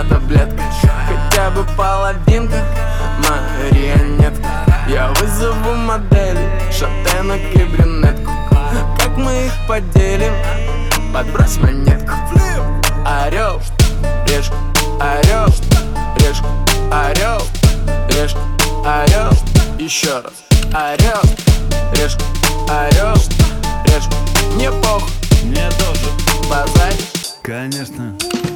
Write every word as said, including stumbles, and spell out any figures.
нужна таблетка, хотя бы половинка, марионетка. Я вызову моделей, шатенок и брюнетку. Как мы их поделим? Подбрось монетку. Орел, решка, орел, решка, орел, решка, орел. Еще раз. Орел, решка, орел, решка. Мне похуй, Мне тоже. базарь. Конечно.